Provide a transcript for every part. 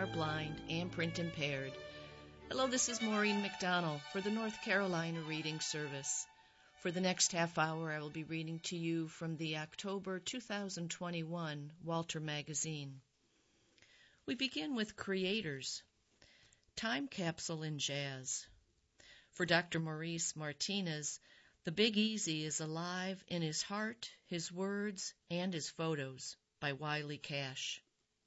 blind and print impaired. Hello, this is Maureen McDonald for the North Carolina Reading Service. For the next half hour, I will be reading to you from the October 2021 Walter Magazine. We begin with Creators. Time Capsule in Jazz. For Dr. Maurice Martinez, the Big Easy is alive in his heart, his words, and his photos, by Wiley Cash.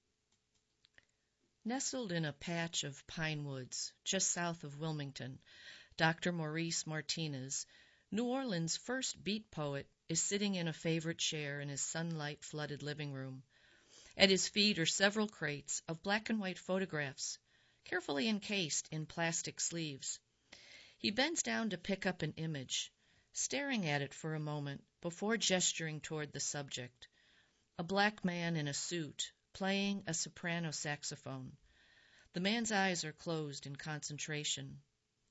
Nestled in a patch of pine woods just south of Wilmington, Dr. Maurice Martinez, New Orleans' first beat poet, is sitting in a favorite chair in his sunlight-flooded living room. At his feet are several crates of black and white photographs, carefully encased in plastic sleeves. He bends down to pick up an image, staring at it for a moment before gesturing toward the subject, a black man in a suit playing a soprano saxophone. The man's eyes are closed in concentration.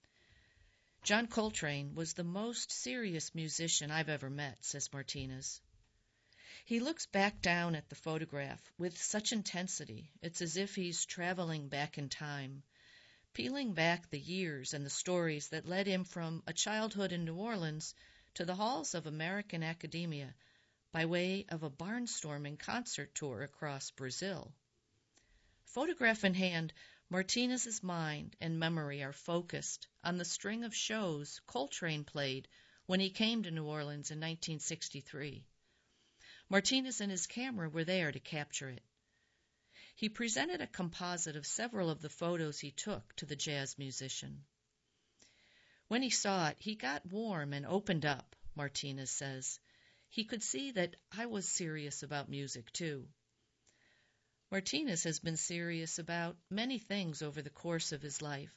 John Coltrane was the most serious musician I've ever met, says Martinez. He looks back down at the photograph with such intensity, it's as if he's traveling back in time, peeling back the years and the stories that led him from a childhood in New Orleans to the halls of American academia by way of a barnstorming concert tour across Brazil. Photograph in hand, Martinez's mind and memory are focused on the string of shows Coltrane played when he came to New Orleans in 1963. Martinez and his camera were there to capture it. He presented a composite of several of the photos he took to the jazz musician. When he saw it, he got warm and opened up, Martinez says. He could see that I was serious about music, too. Martinez has been serious about many things over the course of his life: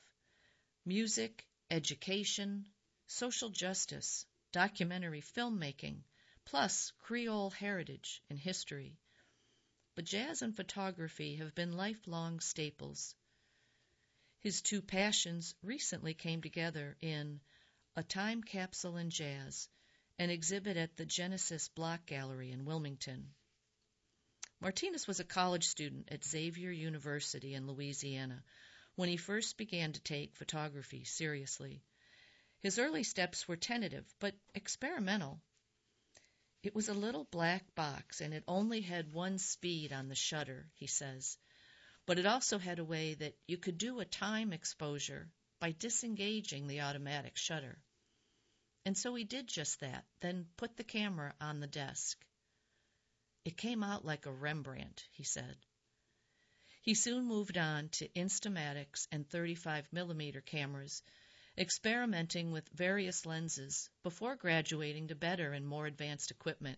music, education, social justice, documentary filmmaking, plus Creole heritage and history. But jazz and photography have been lifelong staples. His two passions recently came together in A Time Capsule in Jazz, an exhibit at the Genesis Block Gallery in Wilmington. Martinez was a college student at Xavier University in Louisiana when he first began to take photography seriously. His early steps were tentative, but experimental. It was a little black box, and it only had one speed on the shutter, he says. But it also had a way that you could do a time exposure by disengaging the automatic shutter. And so he did just that, then put the camera on the desk. It came out like a Rembrandt, he said. He soon moved on to Instamatics and 35mm cameras, experimenting with various lenses before graduating to better and more advanced equipment.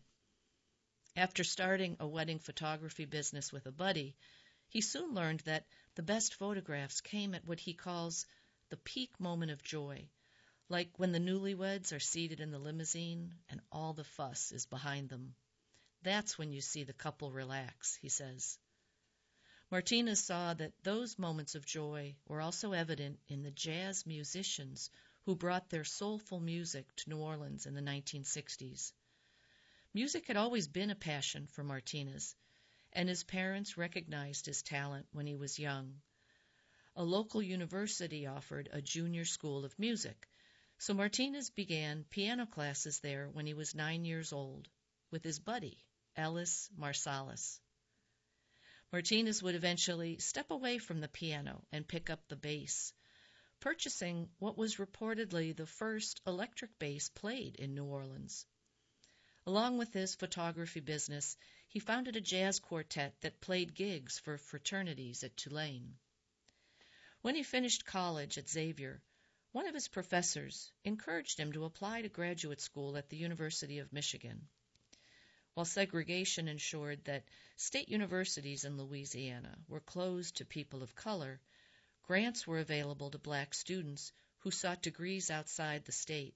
After starting a wedding photography business with a buddy, he soon learned that the best photographs came at what he calls the peak moment of joy, like when the newlyweds are seated in the limousine and all the fuss is behind them. That's when you see the couple relax, he says. Martinez saw that those moments of joy were also evident in the jazz musicians who brought their soulful music to New Orleans in the 1960s. Music had always been a passion for Martinez, and his parents recognized his talent when he was young. A local university offered a junior school of music, so Martinez began piano classes there when he was 9 years old with his buddy, Ellis Marsalis. Martinez would eventually step away from the piano and pick up the bass, purchasing what was reportedly the first electric bass played in New Orleans. Along with his photography business, he founded a jazz quartet that played gigs for fraternities at Tulane. When he finished college at Xavier, one of his professors encouraged him to apply to graduate school at the University of Michigan. While segregation ensured that state universities in Louisiana were closed to people of color, grants were available to black students who sought degrees outside the state.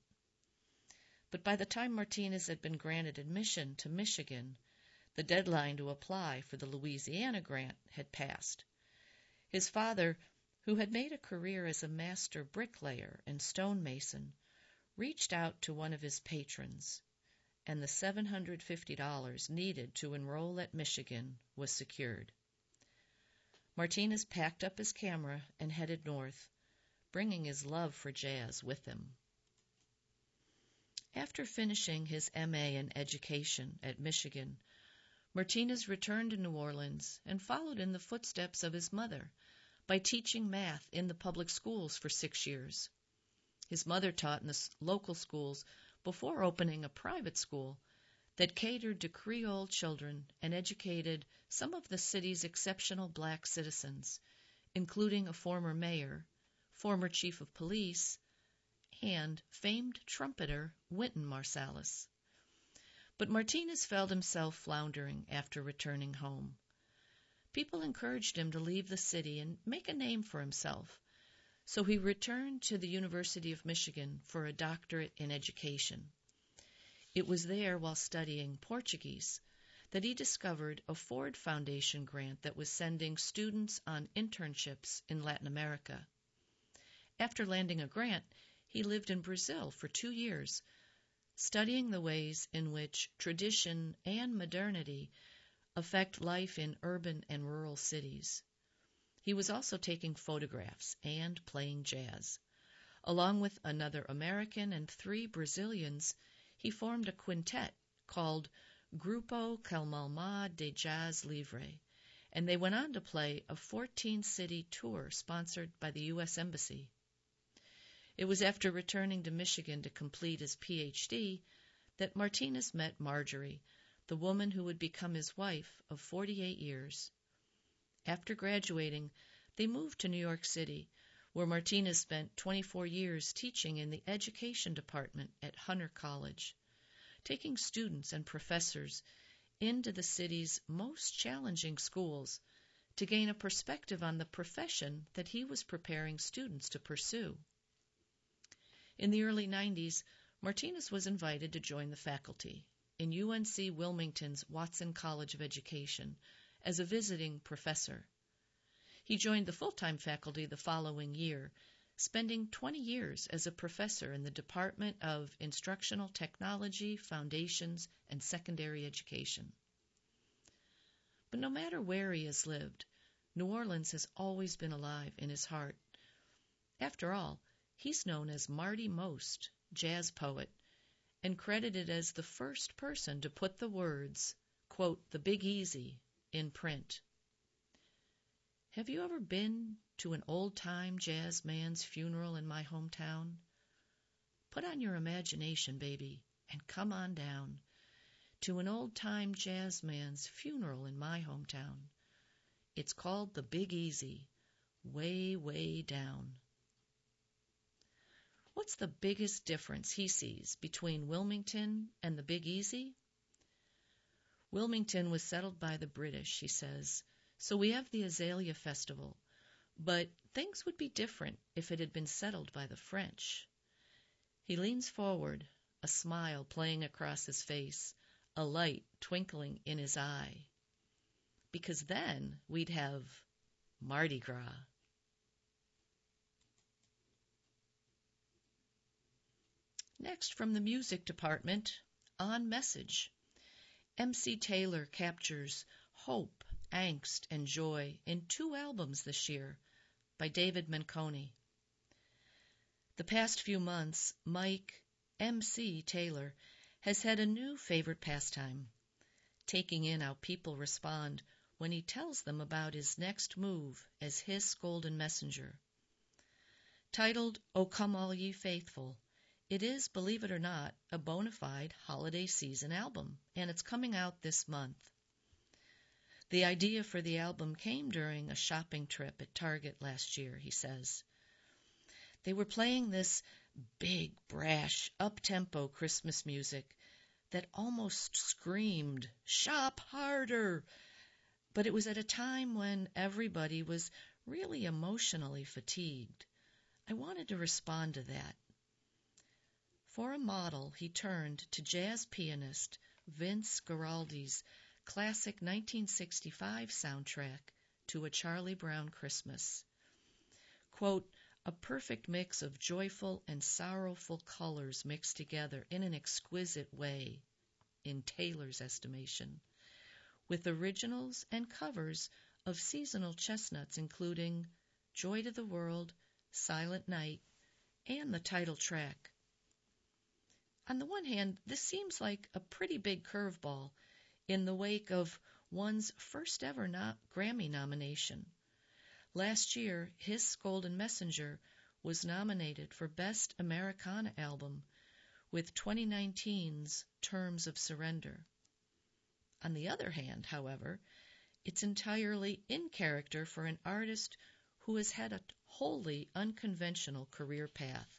But by the time Martinez had been granted admission to Michigan, the deadline to apply for the Louisiana grant had passed. His father, who had made a career as a master bricklayer and stonemason, reached out to one of his patrons, and the $750 needed to enroll at Michigan was secured. Martinez packed up his camera and headed north, bringing his love for jazz with him. After finishing his M.A. in education at Michigan, Martinez returned to New Orleans and followed in the footsteps of his mother by teaching math in the public schools for 6 years. His mother taught in the local schools before opening a private school that catered to Creole children and educated some of the city's exceptional black citizens, including a former mayor, former chief of police, and famed trumpeter Wynton Marsalis. But Martinez felt himself floundering after returning home. People encouraged him to leave the city and make a name for himself, so he returned to the University of Michigan for a doctorate in education. It was there, while studying Portuguese, that he discovered a Ford Foundation grant that was sending students on internships in Latin America. After landing a grant, he lived in Brazil for 2 years, studying the ways in which tradition and modernity affect life in urban and rural cities. He was also taking photographs and playing jazz. Along with another American and 3 Brazilians, he formed a quintet called Grupo Calmalma de Jazz Livre, and they went on to play a 14-city tour sponsored by the U.S. Embassy. It was after returning to Michigan to complete his Ph.D. that Martinez met Marjorie, the woman who would become his wife of 48 years. After graduating, they moved to New York City, where Martinez spent 24 years teaching in the education department at Hunter College, taking students and professors into the city's most challenging schools to gain a perspective on the profession that he was preparing students to pursue. In the early 90s, Martinez was invited to join the faculty in UNC Wilmington's Watson College of Education as a visiting professor. He joined the full-time faculty the following year, spending 20 years as a professor in the Department of Instructional Technology, Foundations, and Secondary Education. But no matter where he has lived, New Orleans has always been alive in his heart. After all, he's known as Marty Most, jazz poet, and credited as the first person to put the words, quote, "The Big Easy," in print. Have you ever been to an old-time jazz man's funeral in my hometown? Put on your imagination, baby, and come on down to an old-time jazz man's funeral in my hometown. It's called the Big Easy, way, way down. What's the biggest difference he sees between Wilmington and the Big Easy? Wilmington was settled by the British, he says, so we have the Azalea Festival, but things would be different if it had been settled by the French. He leans forward, a smile playing across his face, a light twinkling in his eye. Because then we'd have Mardi Gras. Next, from the music department, On Message. MC Taylor captures hope, angst, and joy in 2 albums this year by David Menconi. The past few months, Mike MC Taylor has had a new favorite pastime, taking in how people respond when he tells them about his next move as his golden messenger. Titled, "O Come All Ye Faithful," it is, believe it or not, a bona fide holiday season album, and it's coming out this month. The idea for the album came during a shopping trip at Target last year, he says. They were playing this big, brash, up-tempo Christmas music that almost screamed, "Shop harder!" But it was at a time when everybody was really emotionally fatigued. I wanted to respond to that. For a model, he turned to jazz pianist Vince Guaraldi's classic 1965 soundtrack to A Charlie Brown Christmas. Quote, "A perfect mix of joyful and sorrowful colors mixed together in an exquisite way," in Taylor's estimation, with originals and covers of seasonal chestnuts including Joy to the World, Silent Night, and the title track. On the one hand, this seems like a pretty big curveball in the wake of one's first ever Grammy nomination. Last year, His Golden Messenger was nominated for Best Americana Album with 2019's Terms of Surrender. On the other hand, however, it's entirely in character for an artist who has had a wholly unconventional career path.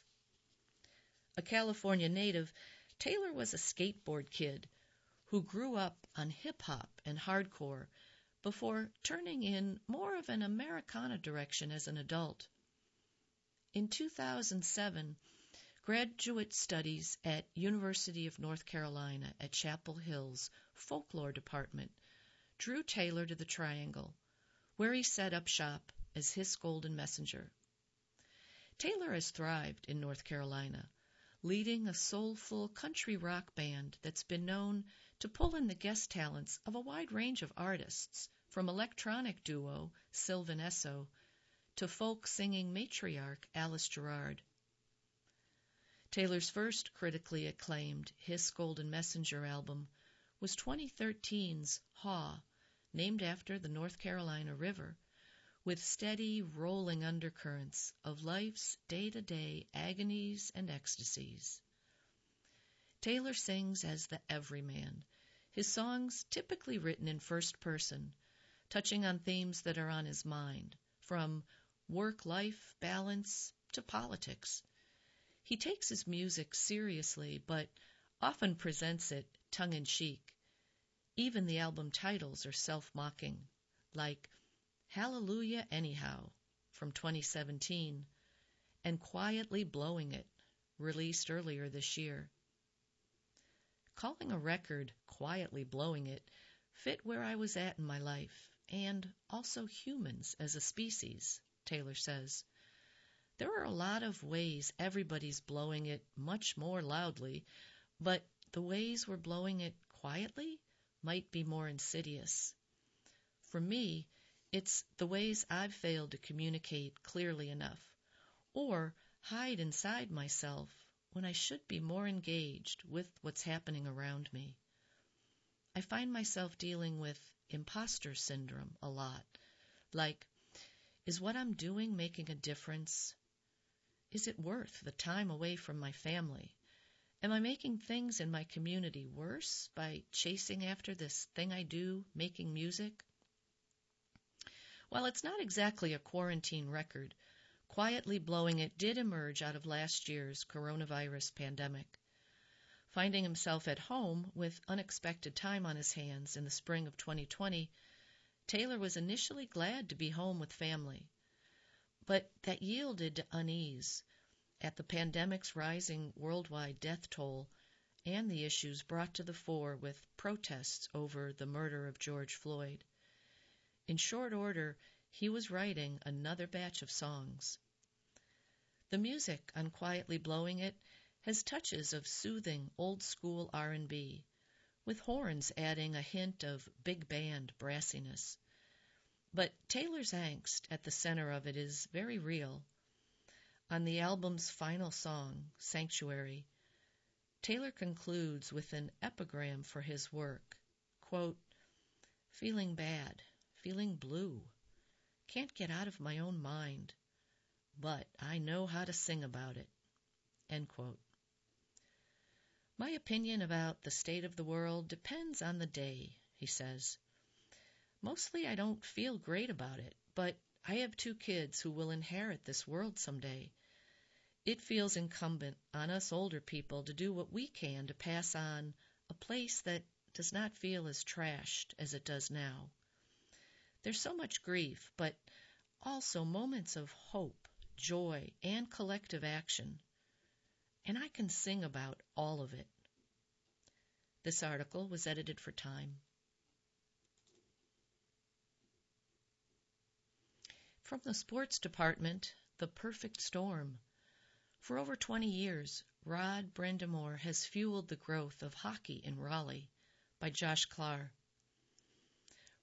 A California native, Taylor was a skateboard kid who grew up on hip-hop and hardcore before turning in more of an Americana direction as an adult. In 2007, graduate studies at University of North Carolina at Chapel Hill's Folklore Department drew Taylor to the Triangle, where he set up shop as His Golden Messenger. Taylor has thrived in North Carolina, leading a soulful country rock band that's been known to pull in the guest talents of a wide range of artists, from electronic duo Sylvan Esso to folk singing matriarch Alice Gerrard. Taylor's first critically acclaimed His Golden Messenger album was 2013's Haw, named after the North Carolina River, with steady rolling undercurrents of life's day-to-day agonies and ecstasies. Taylor sings as the everyman, his songs typically written in first person, touching on themes that are on his mind, from work-life balance to politics. He takes his music seriously, but often presents it tongue-in-cheek. Even the album titles are self-mocking, like Hallelujah Anyhow from 2017 and Quietly Blowing It, released earlier this year. Calling a record Quietly Blowing It fit where I was at in my life, and also humans as a species, Taylor says. There are a lot of ways everybody's blowing it much more loudly, but the ways we're blowing it quietly might be more insidious. For me, it's the ways I've failed to communicate clearly enough, or hide inside myself when I should be more engaged with what's happening around me. I find myself dealing with imposter syndrome a lot, like, is what I'm doing making a difference? Is it worth the time away from my family? Am I making things in my community worse by chasing after this thing I do, making music? While it's not exactly a quarantine record, Quietly Blowing It did emerge out of last year's coronavirus pandemic. Finding himself at home with unexpected time on his hands in the spring of 2020, Taylor was initially glad to be home with family. But that yielded to unease at the pandemic's rising worldwide death toll and the issues brought to the fore with protests over the murder of George Floyd. In short order, he was writing another batch of songs. The music on Quietly Blowing It has touches of soothing old-school R&B, with horns adding a hint of big band brassiness. But Taylor's angst at the center of it is very real. On the album's final song, Sanctuary, Taylor concludes with an epigram for his work. Quote, feeling bad, feeling blue, can't get out of my own mind, but I know how to sing about it. End quote. My opinion about the state of the world depends on the day, he says. Mostly I don't feel great about it, but I have 2 kids who will inherit this world someday. It feels incumbent on us older people to do what we can to pass on a place that does not feel as trashed as it does now. There's so much grief, but also moments of hope, joy, and collective action. And I can sing about all of it. This article was edited for Time. From the sports department, The Perfect Storm. For over 20 years, Rod Brind'Amour has fueled the growth of hockey in Raleigh, by Josh Clark.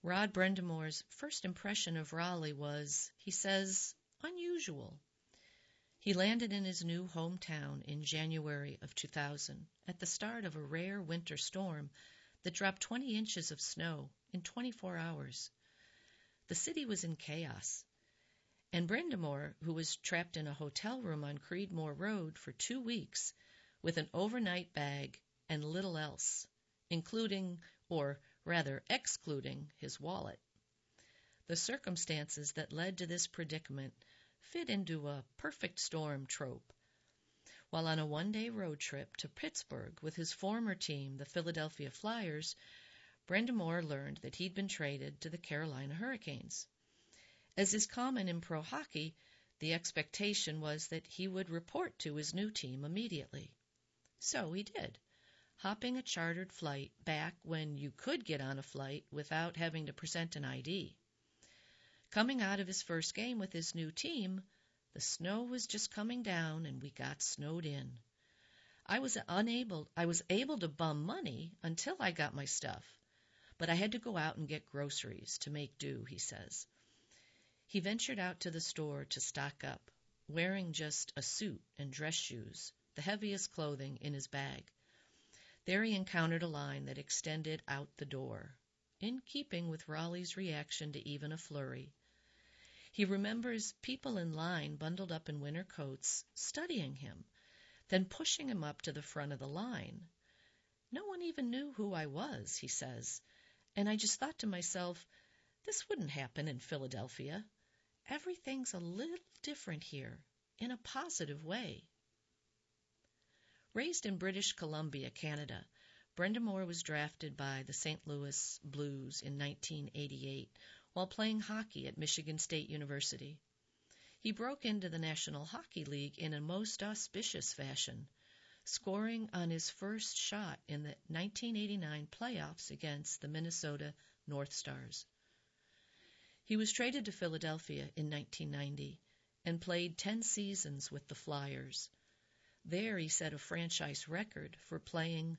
Rod Brendamore's first impression of Raleigh was, he says, unusual. He landed in his new hometown in January of 2000 at the start of a rare winter storm that dropped 20 inches of snow in 24 hours. The city was in chaos, and Brendamore, who was trapped in a hotel room on Creedmoor Road for 2 weeks with an overnight bag and little else, including, or rather excluding, his wallet. The circumstances that led to this predicament fit into a perfect storm trope. While on a one-day road trip to Pittsburgh with his former team, the Philadelphia Flyers, Brendamore learned that he'd been traded to the Carolina Hurricanes. As is common in pro hockey, the expectation was that he would report to his new team immediately. So he did, hopping a chartered flight back when you could get on a flight without having to present an ID. Coming out of his first game with his new team, the snow was just coming down and we got snowed in. I was able to bum money until I got my stuff, but I had to go out and get groceries to make do, he says. He ventured out to the store to stock up, wearing just a suit and dress shoes, the heaviest clothing in his bag. There he encountered a line that extended out the door, in keeping with Raleigh's reaction to even a flurry. He remembers people in line bundled up in winter coats studying him, then pushing him up to the front of the line. No one even knew who I was, he says, and I just thought to myself, this wouldn't happen in Philadelphia. Everything's a little different here, in a positive way. Raised in British Columbia, Canada, Brendamore was drafted by the St. Louis Blues in 1988 while playing hockey at Michigan State University. He broke into the National Hockey League in a most auspicious fashion, scoring on his first shot in the 1989 playoffs against the Minnesota North Stars. He was traded to Philadelphia in 1990 and played 10 seasons with the Flyers. There he set a franchise record for playing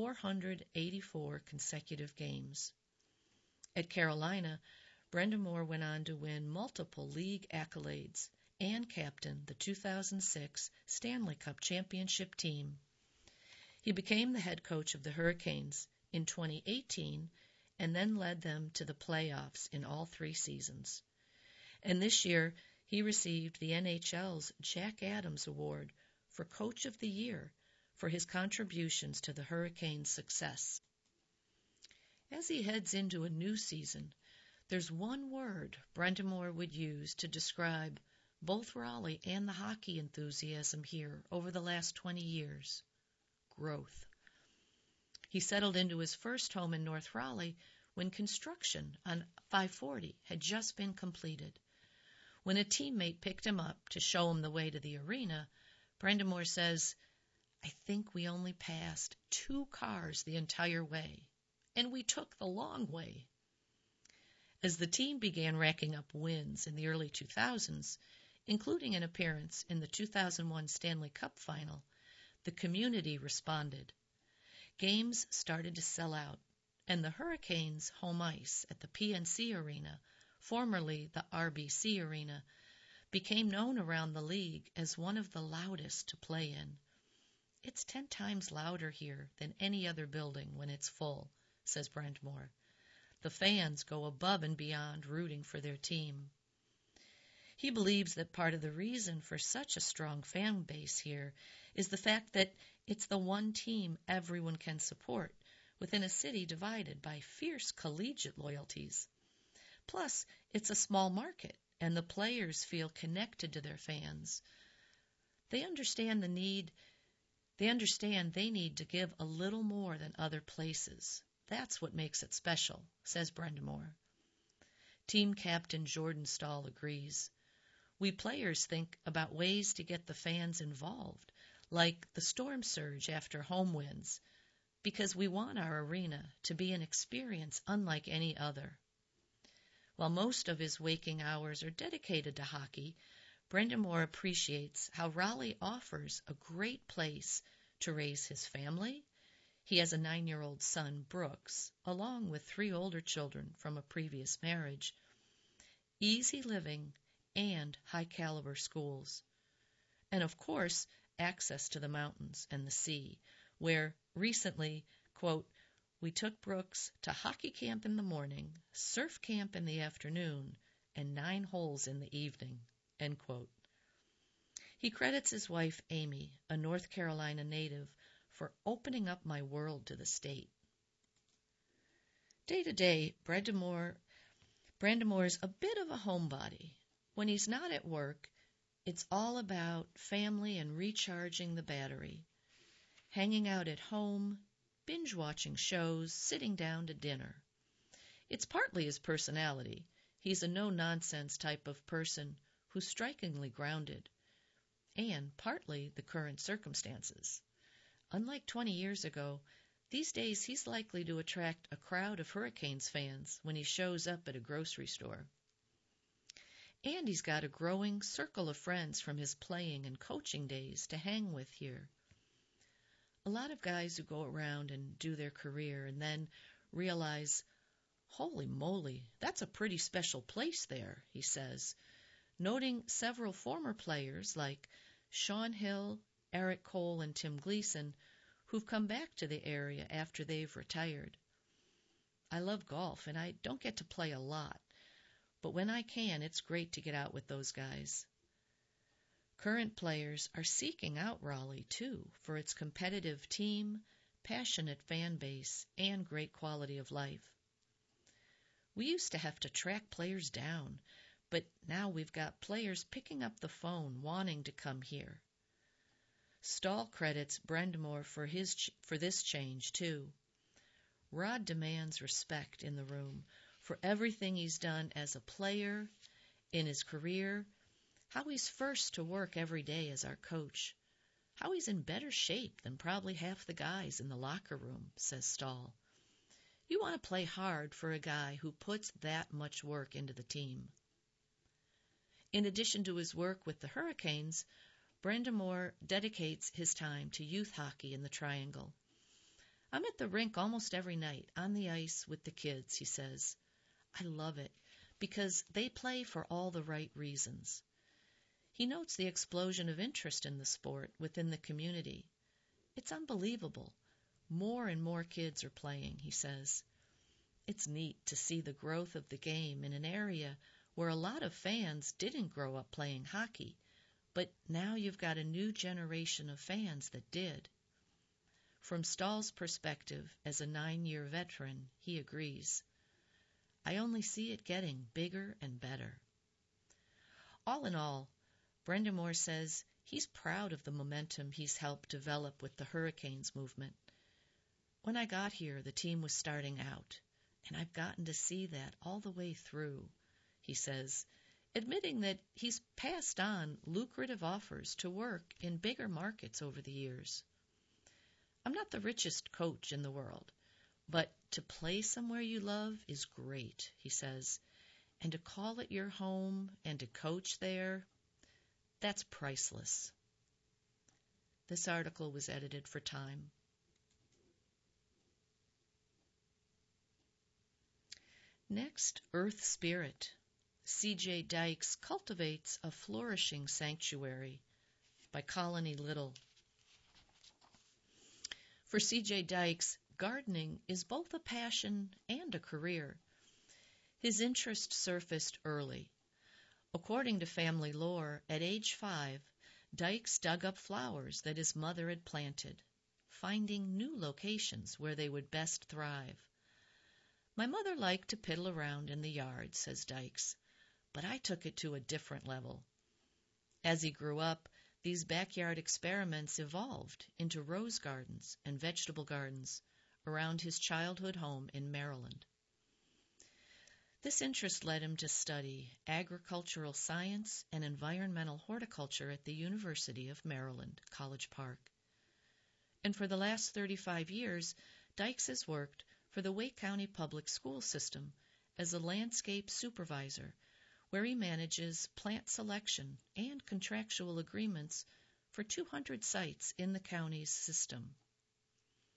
484 consecutive games. At Carolina, Brendamore went on to win multiple league accolades and captain the 2006 Stanley Cup championship team. He became the head coach of the Hurricanes in 2018 and then led them to the playoffs in all 3 seasons. And this year, he received the NHL's Jack Adams Award for Coach of the Year for his contributions to the Hurricanes' success. As he heads into a new season, there's one word Brendamore would use to describe both Raleigh and the hockey enthusiasm here over the last 20 years: growth. He settled into his first home in North Raleigh when construction on 540 had just been completed. When a teammate picked him up to show him the way to the arena, Brendamore says, "I think we only passed 2 cars the entire way, and we took the long way." As the team began racking up wins in the early 2000s, including an appearance in the 2001 Stanley Cup Final, the community responded. Games started to sell out, and the Hurricanes' home ice at the PNC Arena, formerly the RBC Arena, became known around the league as one of the loudest to play in. "It's 10 times louder here than any other building when it's full," says Brendamore. The fans go above and beyond rooting for their team. He believes that part of the reason for such a strong fan base here is the fact that it's the one team everyone can support within a city divided by fierce collegiate loyalties. Plus, it's a small market, and the players feel connected to their fans. They understand they need to give a little more than other places. That's what makes it special, says Brendamore. Team captain Jordan Stahl agrees. "We players think about ways to get the fans involved, like the storm surge after home wins, because we want our arena to be an experience unlike any other." While most of his waking hours are dedicated to hockey, Brendamore appreciates how Raleigh offers a great place to raise his family, He has a 9-year-old son, Brooks, along with 3 older children from a previous marriage. Easy living and high-caliber schools. And of course, access to the mountains and the sea, where recently, quote, we took Brooks to hockey camp in the morning, surf camp in the afternoon, and 9 holes in the evening, end quote. He credits his wife, Amy, a North Carolina native, for opening up my world to the state. Day to day, Brandamore's a bit of a homebody. When he's not at work, it's all about family and recharging the battery, hanging out at home, binge-watching shows, sitting down to dinner. It's partly his personality. He's a no-nonsense type of person who's strikingly grounded, and partly the current circumstances. Unlike 20 years ago, these days he's likely to attract a crowd of Hurricanes fans when he shows up at a grocery store. And he's got a growing circle of friends from his playing and coaching days to hang with here. A lot of guys who go around and do their career and then realize, holy moly, that's a pretty special place there, he says, noting several former players like Sean Hill, Eric Cole, and Tim Gleason, who've come back to the area after they've retired. I love golf, and I don't get to play a lot, but when I can, it's great to get out with those guys. Current players are seeking out Raleigh, too, for its competitive team, passionate fan base, and great quality of life. We used to have to track players down, but now we've got players picking up the phone wanting to come here. Stahl credits Brandamore for this change, too. Rod demands respect in the room for everything he's done as a player, in his career, how he's first to work every day as our coach, how he's in better shape than probably half the guys in the locker room, says Stahl. You want to play hard for a guy who puts that much work into the team. In addition to his work with the Hurricanes, Brandamore dedicates his time to youth hockey in the Triangle. I'm at the rink almost every night, on the ice with the kids, he says. I love it, because they play for all the right reasons. He notes the explosion of interest in the sport within the community. It's unbelievable. More and more kids are playing, he says. It's neat to see the growth of the game in an area where a lot of fans didn't grow up playing hockey, but now you've got a new generation of fans that did. From Stahl's perspective as a 9-year veteran, he agrees. I only see it getting bigger and better. All in all, Brandamore says he's proud of the momentum he's helped develop with the Hurricanes movement. When I got here, the team was starting out, and I've gotten to see that all the way through, he says, admitting that he's passed on lucrative offers to work in bigger markets over the years. I'm not the richest coach in the world, but to play somewhere you love is great, he says, and to call it your home and to coach there, that's priceless. This article was edited for Time. Next, Earth Spirit. C.J. Dykes cultivates a flourishing sanctuary, by Colony Little. For C.J. Dykes, gardening is both a passion and a career. His interest surfaced early. According to family lore, at age 5, Dykes dug up flowers that his mother had planted, finding new locations where they would best thrive. My mother liked to piddle around in the yard, says Dykes, but I took it to a different level. As he grew up, these backyard experiments evolved into rose gardens and vegetable gardens around his childhood home in Maryland. This interest led him to study agricultural science and environmental horticulture at the University of Maryland, College Park. And for the last 35 years, Dykes has worked for the Wake County Public School System as a landscape supervisor, where he manages plant selection and contractual agreements for 200 sites in the county's system.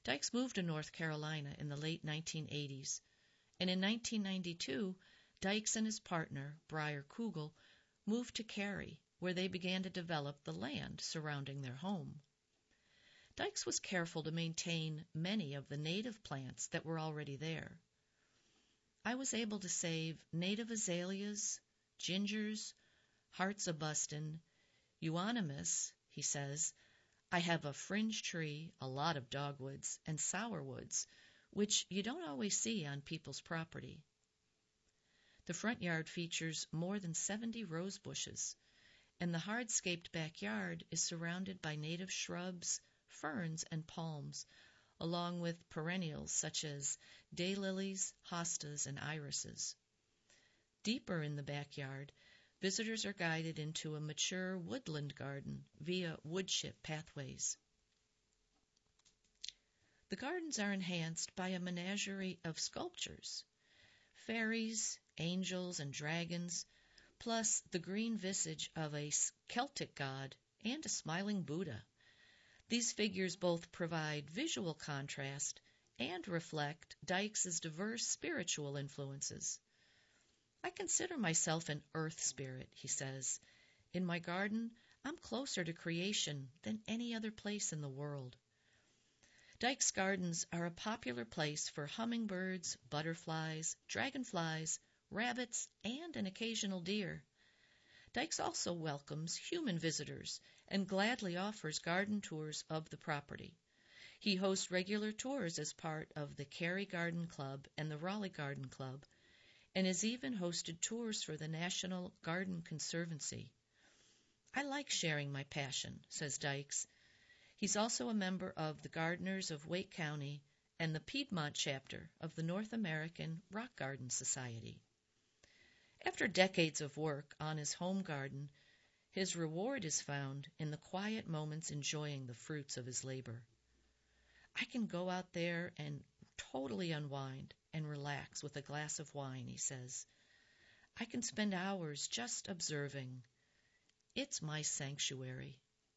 Dykes moved to North Carolina in the late 1980s, and in 1992, Dykes and his partner, Briar Kugel, moved to Cary, where they began to develop the land surrounding their home. Dykes was careful to maintain many of the native plants that were already there. I was able to save native azaleas, gingers, hearts a-bustin', euonymus, he says. I have a fringe tree, a lot of dogwoods, and sourwoods, which you don't always see on people's property. The front yard features more than 70 rose bushes, and the hardscaped backyard is surrounded by native shrubs, ferns, and palms, along with perennials such as daylilies, hostas, and irises. Deeper in the backyard, visitors are guided into a mature woodland garden via woodchip pathways. The gardens are enhanced by a menagerie of sculptures, fairies, angels, and dragons, plus the green visage of a Celtic god and a smiling Buddha. These figures both provide visual contrast and reflect Dykes' diverse spiritual influences. I consider myself an earth spirit, he says. In my garden, I'm closer to creation than any other place in the world. Dykes Gardens are a popular place for hummingbirds, butterflies, dragonflies, rabbits, and an occasional deer. Dykes also welcomes human visitors and gladly offers garden tours of the property. He hosts regular tours as part of the Cary Garden Club and the Raleigh Garden Club, and has even hosted tours for the National Garden Conservancy. I like sharing my passion, says Dykes. He's also a member of the Gardeners of Wake County and the Piedmont chapter of the North American Rock Garden Society. After decades of work on his home garden, his reward is found in the quiet moments enjoying the fruits of his labor. I can go out there and totally unwind and relax with a glass of wine, he says. I can spend hours just observing. It's my sanctuary.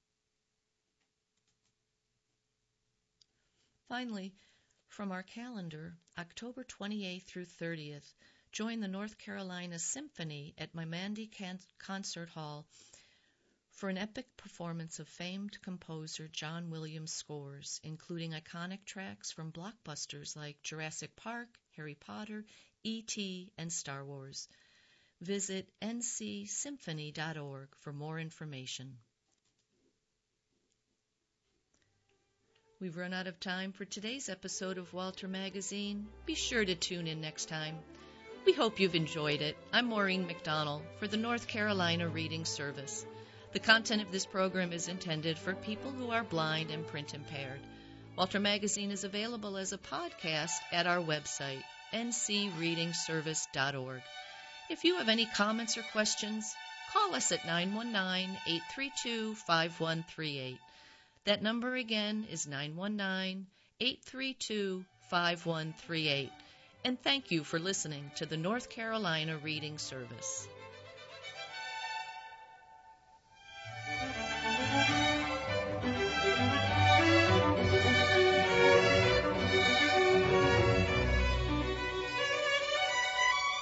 Finally, from our calendar, October 28th through 30th, join the North Carolina Symphony at Mimandi Concert Hall for an epic performance of famed composer John Williams' scores, including iconic tracks from blockbusters like Jurassic Park, Harry Potter, E.T., and Star Wars. Visit ncsymphony.org for more information. We've run out of time for today's episode of Walter Magazine. Be sure to tune in next time. We hope you've enjoyed it. I'm Maureen McDonald for the North Carolina Reading Service. The content of this program is intended for people who are blind and print impaired. Walter Magazine is available as a podcast at our website, ncreadingservice.org. If you have any comments or questions, call us at 919-832-5138. That number again is 919-832-5138. And thank you for listening to the North Carolina Reading Service.